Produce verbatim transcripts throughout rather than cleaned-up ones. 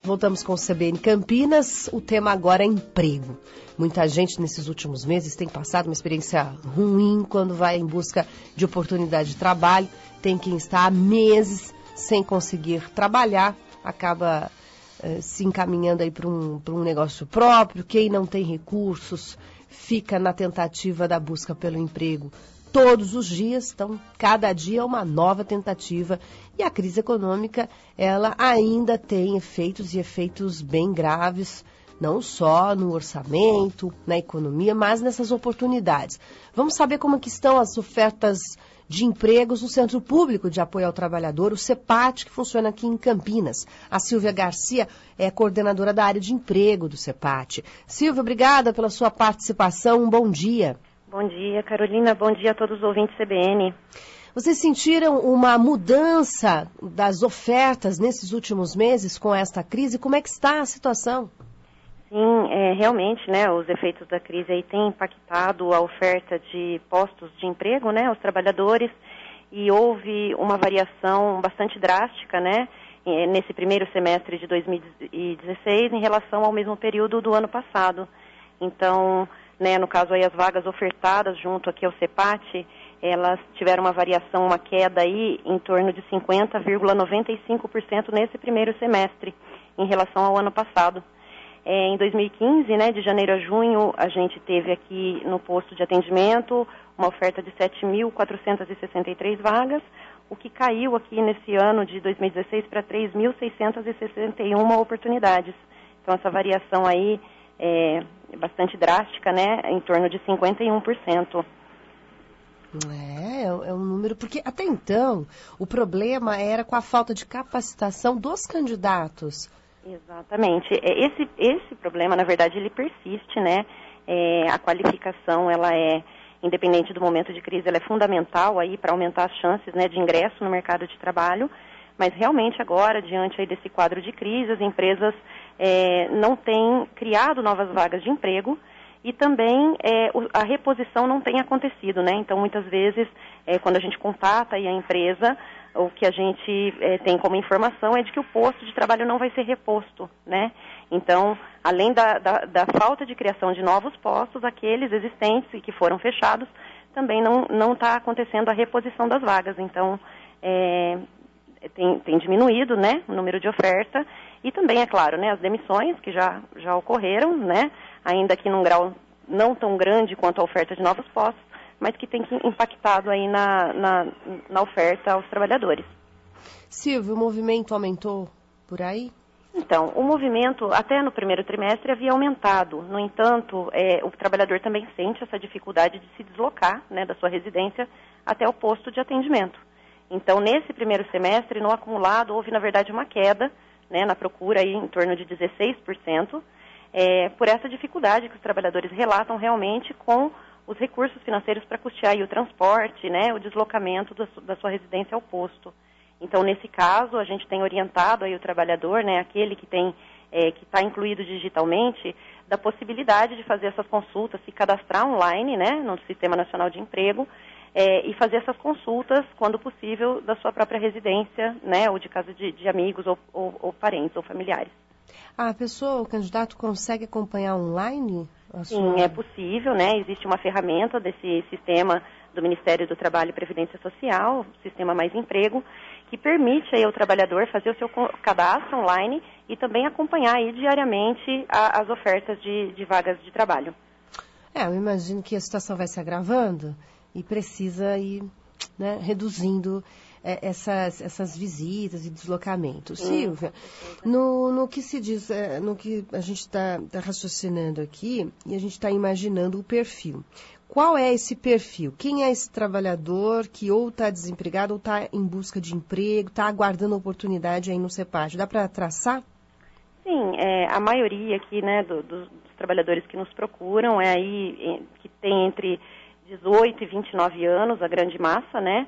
voltamos com o C B N Campinas. O tema agora é emprego. Muita gente nesses últimos meses tem passado uma experiência ruim quando vai em busca de oportunidade de trabalho. Tem quem está há meses sem conseguir trabalhar, acaba eh, se encaminhando aí para um, para um negócio próprio. Quem não tem recursos fica na tentativa da busca pelo emprego todos os dias, então cada dia é uma nova tentativa. E a crise econômica, ela ainda tem efeitos e efeitos bem graves, não só no orçamento, na economia, mas nessas oportunidades. Vamos saber como que estão as ofertas de empregos no Centro Público de Apoio ao Trabalhador, o CEPAT, que funciona aqui em Campinas. A Silvia Garcia é coordenadora da área de emprego do CEPAT. Silvia, obrigada pela sua participação, um bom dia. Bom dia, Carolina. Bom dia a todos os ouvintes C B N. Vocês sentiram uma mudança das ofertas nesses últimos meses com esta crise? Como é que está a situação? Sim, é, realmente, né, os efeitos da crise aí têm impactado a oferta de postos de emprego, né, aos trabalhadores, e houve uma variação bastante drástica, né, nesse primeiro semestre de dois mil e dezesseis em relação ao mesmo período do ano passado. Então, né, no caso aí as vagas ofertadas junto aqui ao CEPAT, elas tiveram uma variação, uma queda aí em torno de cinquenta vírgula noventa e cinco por cento nesse primeiro semestre, em relação ao ano passado. É, em dois mil e quinze, né, de janeiro a junho, a gente teve aqui no posto de atendimento uma oferta de sete mil quatrocentas e sessenta e três vagas, o que caiu aqui nesse ano de dois mil e dezesseis para três mil seiscentas e sessenta e uma oportunidades. Então essa variação aí é bastante drástica, né, em torno de cinquenta e um por cento. É, é um número, porque até então o problema era com a falta de capacitação dos candidatos. Exatamente. Esse, esse problema, na verdade, ele persiste, né? É, a qualificação, ela é, independente do momento de crise, ela é fundamental aí para aumentar as chances, né, de ingresso no mercado de trabalho, mas realmente agora, diante aí desse quadro de crise, as empresas é, não têm criado novas vagas de emprego e também é, a reposição não tem acontecido, né? Então, muitas vezes, é, quando a gente contata aí a empresa, o que a gente é, tem como informação é de que o posto de trabalho não vai ser reposto, né? Então, além da, da, da falta de criação de novos postos, aqueles existentes e que foram fechados, também não está acontecendo a reposição das vagas. Então, é, tem, tem diminuído, né, o número de oferta e também, é claro, né, as demissões que já, já ocorreram, né, ainda que num grau não tão grande quanto a oferta de novos postos, mas que tem impactado aí na, na, na oferta aos trabalhadores. Silvio, o movimento aumentou por aí? Então, o movimento, até no primeiro trimestre, havia aumentado. No entanto, é, o trabalhador também sente essa dificuldade de se deslocar, né, da sua residência até o posto de atendimento. Então, nesse primeiro semestre, no acumulado, houve, na verdade, uma queda, né, na procura aí, em torno de dezesseis por cento, é, por essa dificuldade que os trabalhadores relatam realmente com os recursos financeiros para custear aí o transporte, né, o deslocamento da, da sua residência ao posto. Então, nesse caso, a gente tem orientado aí o trabalhador, né, aquele que tem, é, que está incluído digitalmente, da possibilidade de fazer essas consultas, se cadastrar online, né, no Sistema Nacional de Emprego, é, e fazer essas consultas, quando possível, da sua própria residência, né, ou de casa de, de amigos ou, ou, ou parentes ou familiares. A pessoa, o candidato, consegue acompanhar online? Sim, é possível, né? Existe uma ferramenta desse sistema do Ministério do Trabalho e Previdência Social, o Sistema Mais Emprego, que permite aí ao trabalhador fazer o seu cadastro online e também acompanhar aí diariamente a, as ofertas de, de vagas de trabalho. É, eu imagino que a situação vai se agravando e precisa ir, né, reduzindo é, essas, essas visitas e deslocamentos. Hum. Silvia, no, no que se diz, é, no que a gente está tá raciocinando aqui, e a gente está imaginando o perfil. Qual é esse perfil? Quem é esse trabalhador que ou está desempregado ou está em busca de emprego, está aguardando oportunidade aí no CEPAT? Dá para traçar? Sim, é, a maioria aqui, né, do, do, dos trabalhadores que nos procuram é aí que tem entre dezoito e vinte e nove anos, a grande massa, né,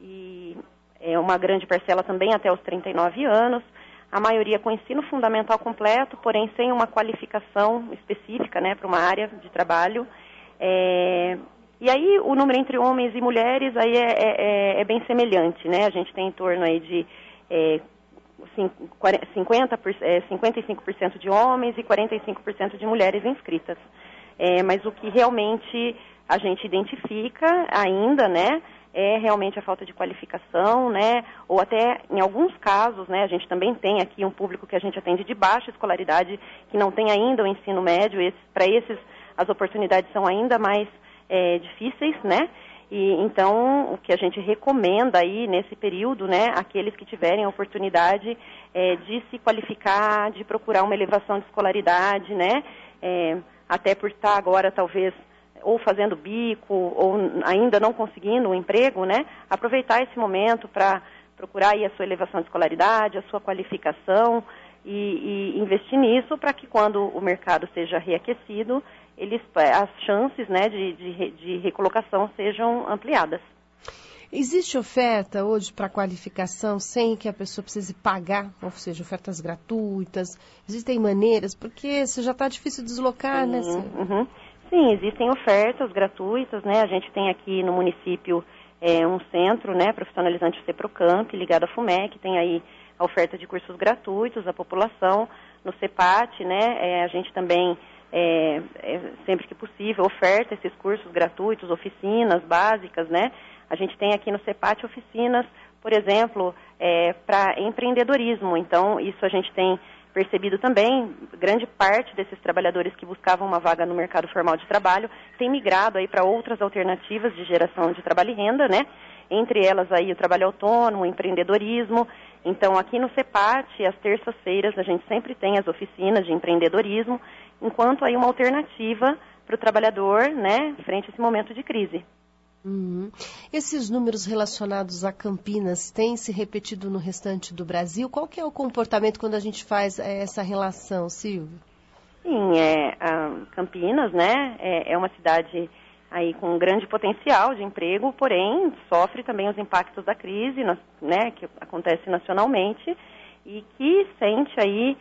e é uma grande parcela também até os trinta e nove anos, a maioria com ensino fundamental completo, porém sem uma qualificação específica, né, para uma área de trabalho. É, e aí o número entre homens e mulheres aí é, é, é bem semelhante, né, a gente tem em torno aí de é, cinquenta por cento, é, cinquenta e cinco por cento de homens e quarenta e cinco por cento de mulheres inscritas. É, mas o que realmente a gente identifica ainda, né, é realmente a falta de qualificação, né, ou até, em alguns casos, né, a gente também tem aqui um público que a gente atende de baixa escolaridade, que não tem ainda o ensino médio, esse, para esses as oportunidades são ainda mais é, difíceis, né, e então o que a gente recomenda aí nesse período, né, aqueles que tiverem a oportunidade é, de se qualificar, de procurar uma elevação de escolaridade, né, é, até por estar agora talvez ou fazendo bico ou ainda não conseguindo um emprego, né, aproveitar esse momento para procurar aí a sua elevação de escolaridade, a sua qualificação e, e investir nisso para que quando o mercado seja reaquecido, eles, as chances, né, de, de, de recolocação sejam ampliadas. Existe oferta hoje para qualificação sem que a pessoa precise pagar, ou seja, ofertas gratuitas? Existem maneiras, porque se já está difícil deslocar, Sim, né? Sim. Uhum. Sim, existem ofertas gratuitas, né? A gente tem aqui no município é, um centro, né, profissionalizante CEPROCAMP, ligado à FUMEC, tem aí a oferta de cursos gratuitos à população. No CEPAT, né, é, a gente também, é, é, sempre que possível, oferta esses cursos gratuitos, oficinas básicas, né? A gente tem aqui no CEPAT oficinas, por exemplo, é, para empreendedorismo. Então, isso a gente tem percebido também, grande parte desses trabalhadores que buscavam uma vaga no mercado formal de trabalho tem migrado aí para outras alternativas de geração de trabalho e renda, né? Entre elas aí o trabalho autônomo, o empreendedorismo. Então, aqui no CEPAT, às terças-feiras, a gente sempre tem as oficinas de empreendedorismo, enquanto aí uma alternativa para o trabalhador, né, frente a esse momento de crise. Uhum. Esses números relacionados a Campinas têm se repetido no restante do Brasil? Qual que é o comportamento quando a gente faz é, essa relação, Silvia? Sim, é, Campinas, né, é, é uma cidade aí com um grande potencial de emprego, porém sofre também os impactos da crise, né, que acontece nacionalmente e que sente aí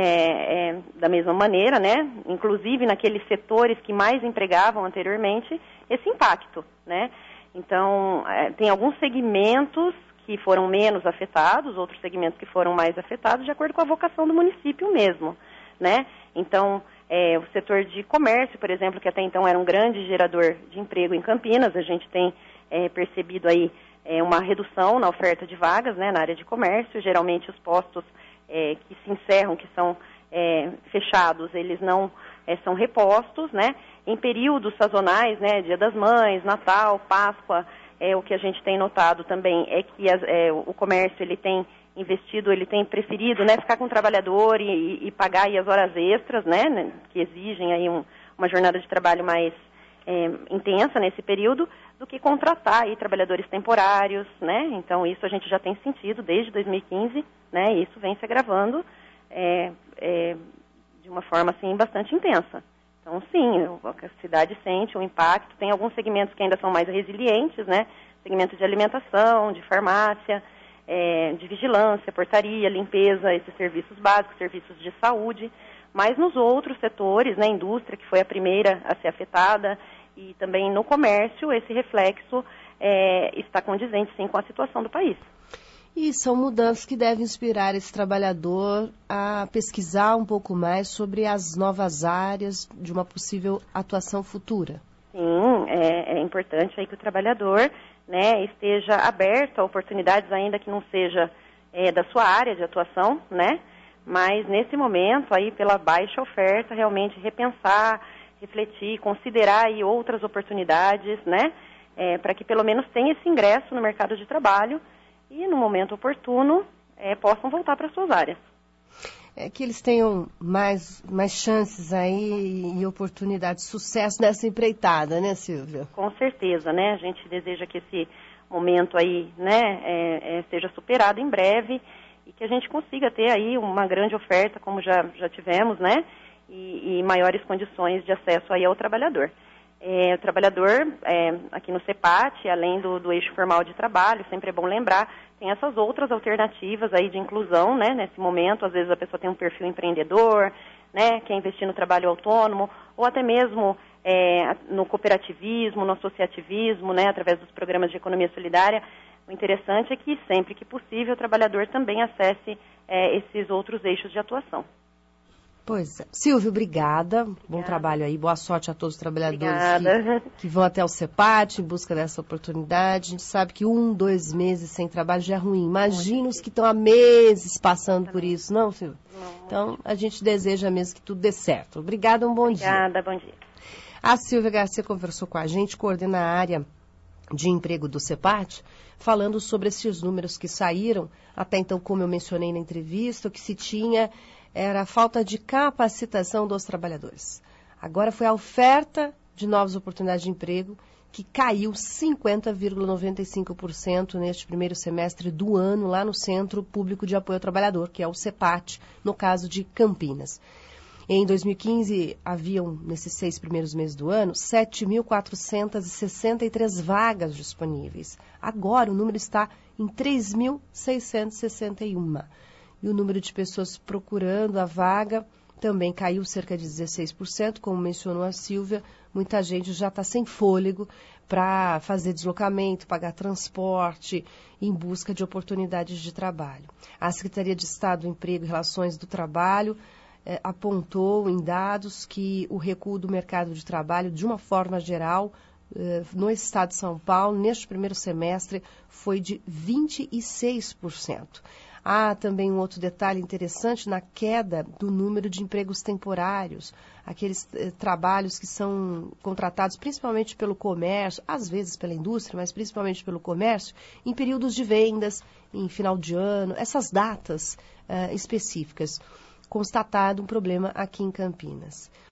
é, é, da mesma maneira, né, inclusive naqueles setores que mais empregavam anteriormente, esse impacto, né. Então, é, tem alguns segmentos que foram menos afetados, outros segmentos que foram mais afetados, de acordo com a vocação do município mesmo, né. Então, é, o setor de comércio, por exemplo, que até então era um grande gerador de emprego em Campinas, a gente tem é, percebido aí é, uma redução na oferta de vagas, né, na área de comércio. Geralmente os postos é, que se encerram, que são é, fechados, eles não é, são repostos, né. Em períodos sazonais, né, Dia das Mães, Natal, Páscoa, é, o que a gente tem notado também é que as, é, o comércio ele tem investido, ele tem preferido, né, ficar com o trabalhador e, e pagar aí as horas extras, né, né que exigem aí um, uma jornada de trabalho mais é, intensa nesse período, do que contratar aí trabalhadores temporários, né. Então isso a gente já tem sentido desde dois mil e quinze, né, e isso vem se agravando é, é, de uma forma assim bastante intensa. Então sim, a cidade sente um impacto, tem alguns segmentos que ainda são mais resilientes, né, segmento de alimentação, de farmácia, É, de vigilância, portaria, limpeza, esses serviços básicos, serviços de saúde, mas nos outros setores, né, indústria, que foi a primeira a ser afetada, e também no comércio, esse reflexo é, está condizente, sim, com a situação do país. E são mudanças que devem inspirar esse trabalhador a pesquisar um pouco mais sobre as novas áreas de uma possível atuação futura. Sim, é, é importante aí que o trabalhador, né, esteja aberto a oportunidades, ainda que não seja é, da sua área de atuação, né, mas nesse momento aí pela baixa oferta realmente repensar, refletir, considerar aí outras oportunidades, né, é, para que pelo menos tenha esse ingresso no mercado de trabalho e no momento oportuno é, possam voltar para suas áreas. É que eles tenham mais, mais chances aí e oportunidades de sucesso nessa empreitada, né, Silvia? Com certeza, né? A gente deseja que esse momento aí, né, é, é, seja superado em breve e que a gente consiga ter aí uma grande oferta, como já, já tivemos, né? E, e maiores condições de acesso aí ao trabalhador. É, o trabalhador, é, aqui no CEPAT, além do, do eixo formal de trabalho, sempre é bom lembrar, tem essas outras alternativas aí de inclusão, né, nesse momento. Às vezes a pessoa tem um perfil empreendedor, né, quer investir no trabalho autônomo, ou até mesmo é, no cooperativismo, no associativismo, né, através dos programas de economia solidária. O interessante é que, sempre que possível, o trabalhador também acesse é, esses outros eixos de atuação. Pois é. Silvio, obrigada. Obrigada. Bom trabalho aí. Boa sorte a todos os trabalhadores que, que vão até o CEPAT em busca dessa oportunidade. A gente sabe que um, dois meses sem trabalho já é ruim. Imagina os que estão há meses passando por isso, não, Silvio? Não, então, a gente deseja mesmo que tudo dê certo. Obrigada, um bom Obrigada, dia. bom dia. A Silvia Garcia conversou com a gente, coordena a área de emprego do CEPAT, falando sobre esses números que saíram. Até então, como eu mencionei na entrevista, o que se tinha era a falta de capacitação dos trabalhadores. Agora foi a oferta de novas oportunidades de emprego que caiu cinquenta vírgula noventa e cinco por cento neste primeiro semestre do ano lá no Centro Público de Apoio ao Trabalhador, que é o CEPAT, no caso de Campinas. Em dois mil e quinze, haviam, nesses seis primeiros meses do ano, sete mil quatrocentas e sessenta e três vagas disponíveis. Agora o número está em três mil seiscentos e sessenta e um. E o número de pessoas procurando a vaga também caiu cerca de dezesseis por cento, como mencionou a Silvia. Muita gente já está sem fôlego para fazer deslocamento, pagar transporte, em busca de oportunidades de trabalho. A Secretaria de Estado do Emprego e Relações do Trabalho eh, apontou em dados que o recuo do mercado de trabalho, de uma forma geral, eh, no estado de São Paulo, neste primeiro semestre, foi de vinte e seis por cento. Há também um outro detalhe interessante na queda do número de empregos temporários, aqueles eh, trabalhos que são contratados principalmente pelo comércio, às vezes pela indústria, mas principalmente pelo comércio, em períodos de vendas, em final de ano, essas datas eh, específicas. Constatado um problema aqui em Campinas.